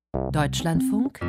Deutschlandfunk,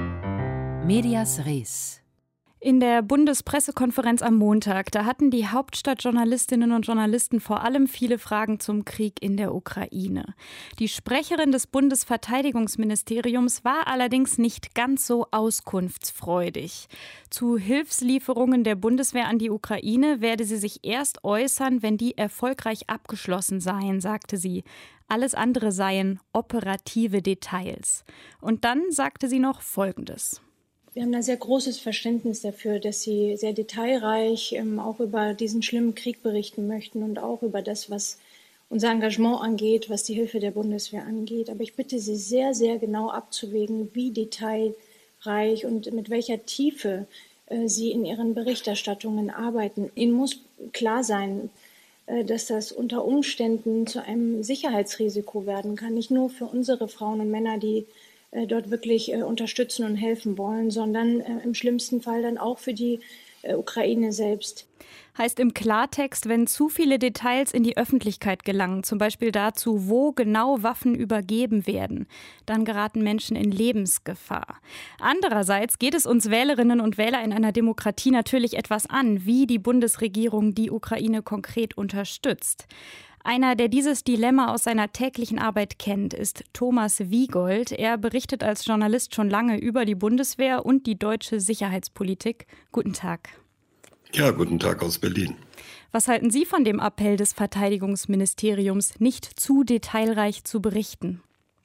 Medias Res. In der Bundespressekonferenz am Montag, da hatten die Hauptstadtjournalistinnen und Journalisten vor allem viele Fragen zum Krieg in der Ukraine. Die Sprecherin des Bundesverteidigungsministeriums war allerdings nicht ganz so auskunftsfreudig. Zu Hilfslieferungen der Bundeswehr an die Ukraine werde sie sich erst äußern, wenn die erfolgreich abgeschlossen seien, sagte sie. Alles andere seien operative Details. Und dann sagte sie noch Folgendes. Wir haben da sehr großes Verständnis dafür, dass Sie sehr detailreich auch über diesen schlimmen Krieg berichten möchten und auch über das, was unser Engagement angeht, was die Hilfe der Bundeswehr angeht. Aber ich bitte Sie sehr, sehr genau abzuwägen, wie detailreich und mit welcher Tiefe Sie in Ihren Berichterstattungen arbeiten. Ihnen muss klar sein, dass das unter Umständen zu einem Sicherheitsrisiko werden kann, nicht nur für unsere Frauen und Männer, die dort wirklich unterstützen und helfen wollen, sondern im schlimmsten Fall dann auch für die Ukraine selbst. Heißt im Klartext, wenn zu viele Details in die Öffentlichkeit gelangen, zum Beispiel dazu, wo genau Waffen übergeben werden, dann geraten Menschen in Lebensgefahr. Andererseits geht es uns Wählerinnen und Wähler in einer Demokratie natürlich etwas an, wie die Bundesregierung die Ukraine konkret unterstützt. Einer, der dieses Dilemma aus seiner täglichen Arbeit kennt, ist Thomas Wiegold. Er berichtet als Journalist schon lange über die Bundeswehr und die deutsche Sicherheitspolitik. Guten Tag. Ja, guten Tag aus Berlin. Was halten Sie von dem Appell des Verteidigungsministeriums, nicht zu detailreich zu berichten?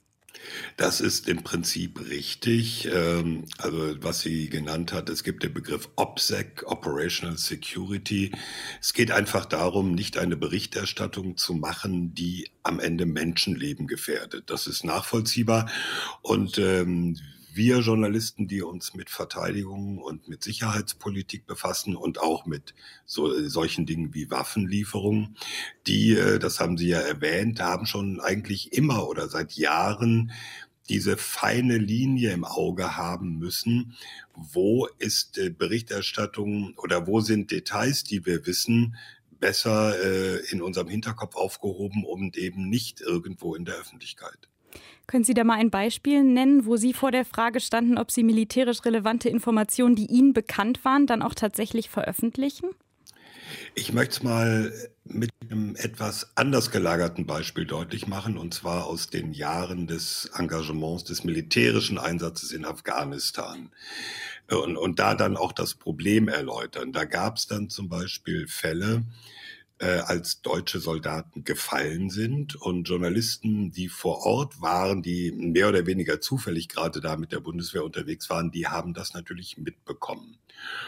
Das ist im Prinzip richtig. Also was sie genannt hat, es gibt den Begriff OPSEC, Operational Security. Es geht einfach darum, nicht eine Berichterstattung zu machen, die am Ende Menschenleben gefährdet. Das ist nachvollziehbar. Und wir Journalisten, die uns mit Verteidigung und mit Sicherheitspolitik befassen und auch mit solchen Dingen wie Waffenlieferungen, die, das haben Sie ja erwähnt, haben schon eigentlich immer oder seit Jahren diese feine Linie im Auge haben müssen. Wo ist Berichterstattung oder wo sind Details, die wir wissen, besser in unserem Hinterkopf aufgehoben und eben nicht irgendwo in der Öffentlichkeit? Können Sie da mal ein Beispiel nennen, wo Sie vor der Frage standen, ob Sie militärisch relevante Informationen, die Ihnen bekannt waren, dann auch tatsächlich veröffentlichen? Ich möchte es mal mit einem etwas anders gelagerten Beispiel deutlich machen, und zwar aus den Jahren des Engagements, des militärischen Einsatzes in Afghanistan. Und da dann auch das Problem erläutern. Da gab es dann zum Beispiel Fälle, als deutsche Soldaten gefallen sind und Journalisten, die vor Ort waren, die mehr oder weniger zufällig gerade da mit der Bundeswehr unterwegs waren, die haben das natürlich mitbekommen.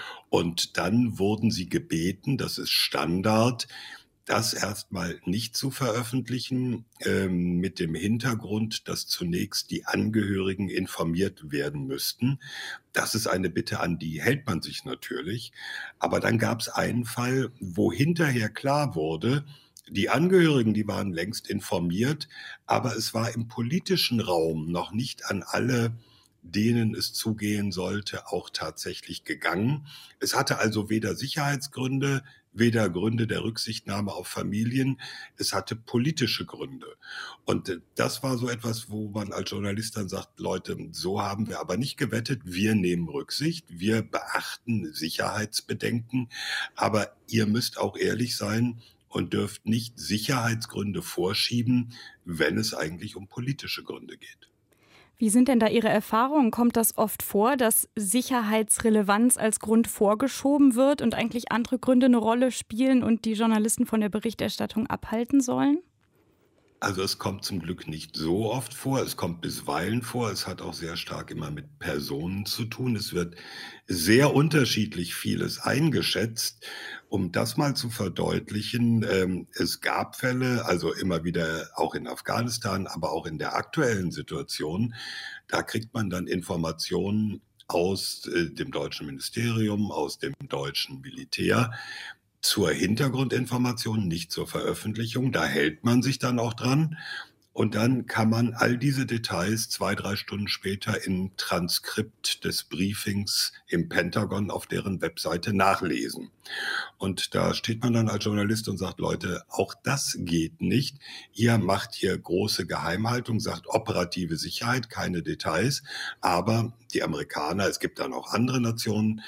Und dann wurden sie gebeten, das ist Standard, das erstmal nicht zu veröffentlichen, mit dem Hintergrund, dass zunächst die Angehörigen informiert werden müssten. Das ist eine Bitte, an die hält man sich natürlich. Aber dann gab es einen Fall, wo hinterher klar wurde, die Angehörigen, die waren längst informiert, aber es war im politischen Raum noch nicht an alle, denen es zugehen sollte, auch tatsächlich gegangen. Es hatte also weder Sicherheitsgründe, weder Gründe der Rücksichtnahme auf Familien, es hatte politische Gründe. Und das war so etwas, wo man als Journalist dann sagt, Leute, so haben wir aber nicht gewettet, wir nehmen Rücksicht, wir beachten Sicherheitsbedenken, aber ihr müsst auch ehrlich sein und dürft nicht Sicherheitsgründe vorschieben, wenn es eigentlich um politische Gründe geht. Wie sind denn da Ihre Erfahrungen? Kommt das oft vor, dass Sicherheitsrelevanz als Grund vorgeschoben wird und eigentlich andere Gründe eine Rolle spielen und die Journalisten von der Berichterstattung abhalten sollen? Also es kommt zum Glück nicht so oft vor, es kommt bisweilen vor, es hat auch sehr stark immer mit Personen zu tun. Es wird sehr unterschiedlich vieles eingeschätzt. Um das mal zu verdeutlichen, es gab Fälle, also immer wieder auch in Afghanistan, aber auch in der aktuellen Situation, da kriegt man dann Informationen aus dem deutschen Ministerium, aus dem deutschen Militär, zur Hintergrundinformation, nicht zur Veröffentlichung. Da hält man sich dann auch dran. Und dann kann man all diese Details 2, 3 Stunden später im Transkript des Briefings im Pentagon auf deren Webseite nachlesen. Und da steht man dann als Journalist und sagt, Leute, auch das geht nicht. Ihr macht hier große Geheimhaltung, sagt operative Sicherheit, keine Details. Aber die Amerikaner, es gibt dann auch andere Nationen,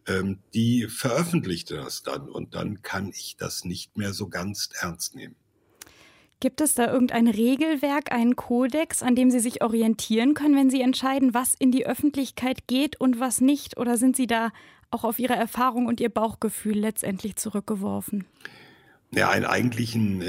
die veröffentlichte das dann. Und dann kann ich das nicht mehr so ganz ernst nehmen. Gibt es da irgendein Regelwerk, einen Kodex, an dem Sie sich orientieren können, wenn Sie entscheiden, was in die Öffentlichkeit geht und was nicht? Oder sind Sie da auch auf Ihre Erfahrung und Ihr Bauchgefühl letztendlich zurückgeworfen? Ja, einen eigentlichen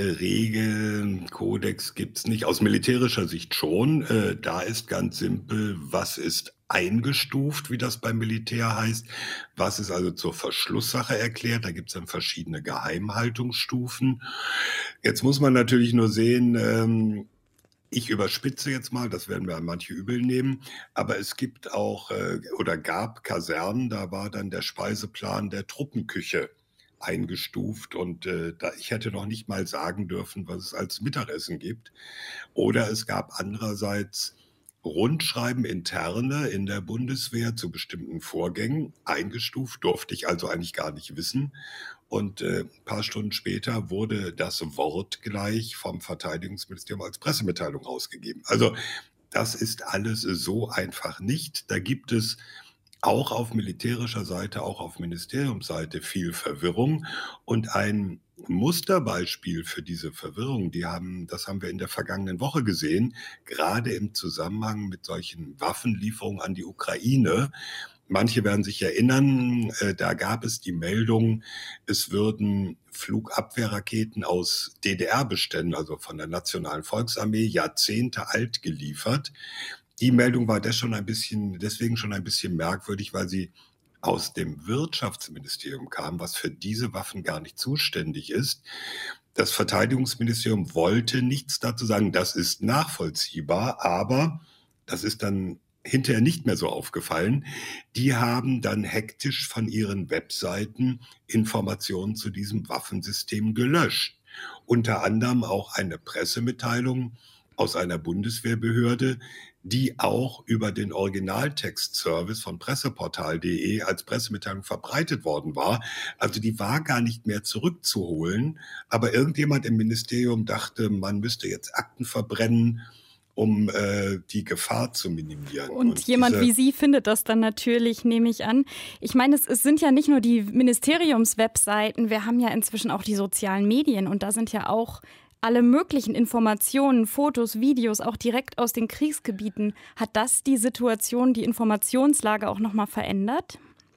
Regelkodex gibt's nicht. Aus militärischer Sicht schon. Da ist ganz simpel, was ist eingestuft, wie das beim Militär heißt. Was ist also zur Verschlusssache erklärt. Da gibt's dann verschiedene Geheimhaltungsstufen. Jetzt muss man natürlich nur sehen, ich überspitze jetzt mal, das werden wir manche übel nehmen, aber es gibt auch oder gab Kasernen, da war dann der Speiseplan der Truppenküche eingestuft und ich hätte noch nicht mal sagen dürfen, was es als Mittagessen gibt. Oder es gab andererseits Rundschreiben interne in der Bundeswehr zu bestimmten Vorgängen, eingestuft, durfte ich also eigentlich gar nicht wissen. Und ein paar Stunden später wurde das wortgleich vom Verteidigungsministerium als Pressemitteilung rausgegeben. Also das ist alles so einfach nicht. Da gibt es auch auf militärischer Seite, auch auf Ministeriumsseite viel Verwirrung. Und ein Musterbeispiel für diese Verwirrung, das haben wir in der vergangenen Woche gesehen, gerade im Zusammenhang mit solchen Waffenlieferungen an die Ukraine. Manche werden sich erinnern, da gab es die Meldung, es würden Flugabwehrraketen aus DDR-Beständen, also von der Nationalen Volksarmee, Jahrzehnte alt geliefert. Die Meldung war deswegen schon ein bisschen merkwürdig, weil sie aus dem Wirtschaftsministerium kam, was für diese Waffen gar nicht zuständig ist. Das Verteidigungsministerium wollte nichts dazu sagen. Das ist nachvollziehbar, aber das ist dann hinterher nicht mehr so aufgefallen. Die haben dann hektisch von ihren Webseiten Informationen zu diesem Waffensystem gelöscht. Unter anderem auch eine Pressemitteilung aus einer Bundeswehrbehörde, die auch über den Originaltext-Service von presseportal.de als Pressemitteilung verbreitet worden war. Also die war gar nicht mehr zurückzuholen. Aber irgendjemand im Ministerium dachte, man müsste jetzt Akten verbrennen, um die Gefahr zu minimieren. Und jemand wie Sie findet das dann natürlich, nehme ich an. Ich meine, es sind ja nicht nur die Ministeriumswebseiten, wir haben ja inzwischen auch die sozialen Medien und da sind ja auch alle möglichen Informationen, Fotos, Videos, auch direkt aus den Kriegsgebieten. Hat das die Situation, die Informationslage auch nochmal verändert?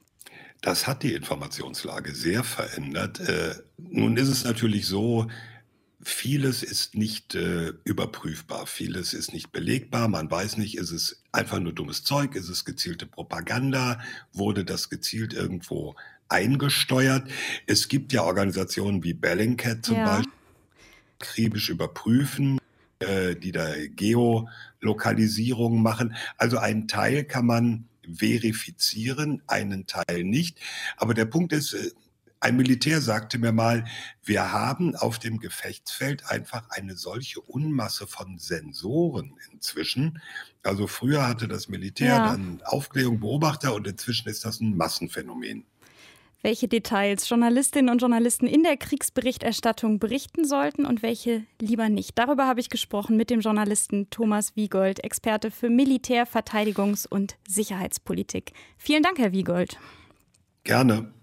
Das hat die Informationslage sehr verändert. Nun ist es natürlich so, vieles ist nicht überprüfbar, vieles ist nicht belegbar. Man weiß nicht, ist es einfach nur dummes Zeug, ist es gezielte Propaganda, wurde das gezielt irgendwo eingesteuert. Es gibt ja Organisationen wie Bellingcat zum Beispiel, akribisch überprüfen, die da Geolokalisierung machen. Also einen Teil kann man verifizieren, einen Teil nicht. Aber der Punkt ist, ein Militär sagte mir mal, wir haben auf dem Gefechtsfeld einfach eine solche Unmasse von Sensoren inzwischen. Also früher hatte das Militär dann Aufklärung, Beobachter und inzwischen ist das ein Massenphänomen. Welche Details Journalistinnen und Journalisten in der Kriegsberichterstattung berichten sollten und welche lieber nicht. Darüber habe ich gesprochen mit dem Journalisten Thomas Wiegold, Experte für Militär-, Verteidigungs- und Sicherheitspolitik. Vielen Dank, Herr Wiegold. Gerne.